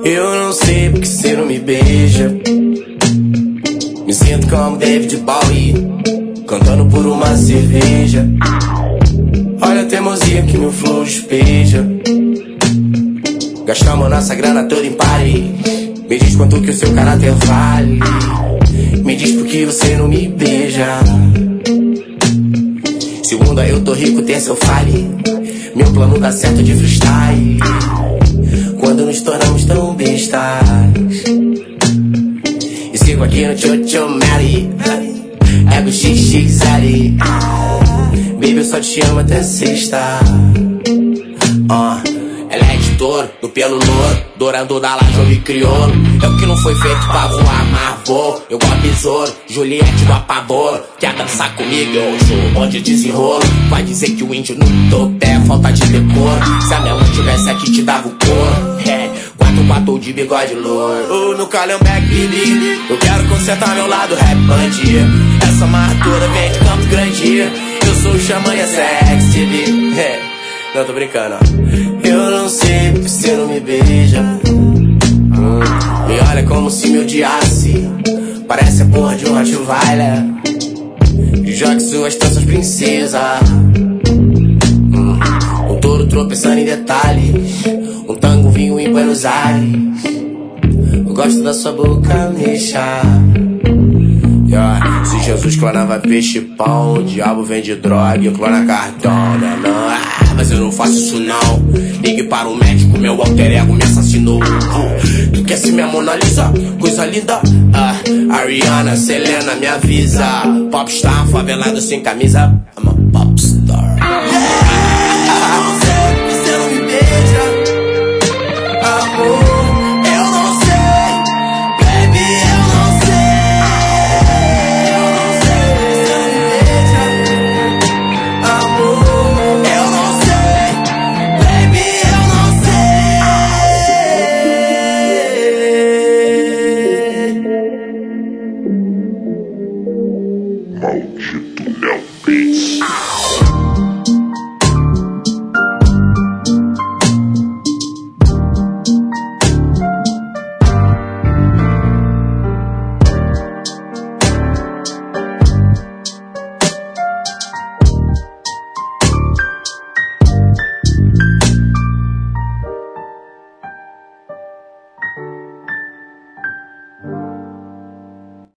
Eu não sei porque você não me beija. Me sinto como David Bowie, cantando por uma cerveja. Olha a teimosia que meu flow despeja. Gastamos nossa grana toda em party. Me diz quanto que o seu caráter vale. Me diz por que você não me beija. Segundo aí eu tô rico, tem seu fale. Meu plano dá certo de freestyle. Quando nos tornamos tão bestas. E sigo aqui no Chocho Mary. Ego XXL. Baby, eu só te amo até sexta. Ela é de touro, do pelo louro, dourando da laje, me criou. É o que não foi feito pra voar, mas vou. Eu gosto besouro, Juliette do apavoro. Quer dançar comigo, eu sou onde desenrolo. Vai dizer que o índio no topo é falta de decoro. Se a minha mãe tivesse aqui, te dava o couro. 4 de bigode louro. No Calhambeck, baby, eu quero consertar meu lado rap bandido. Essa marra toda vem de Campo Grande. Eu sou o Xamã e é sexy, baby. Não, tô brincando, ó. Eu não sei porque você não me beija. Me olha como se me odiasse. Parece a porra de um Rottweiler. E jogue suas tranças, princesa. Um touro tropeçando em detalhes. Um tango vinho em Buenos Aires. Eu gosto da sua boca, mexa. Se Jesus clonava peixe e pão, o diabo vende droga e clona cartão, né? Não, mas eu não faço isso não. Ligue para o médico, meu alter ego me assassinou. Tu quer ser minha Mona Lisa? Coisa linda. Ariana, Selena, me avisa. Popstar, favelado sem camisa. I'm a popstar. Você não me beija, amor.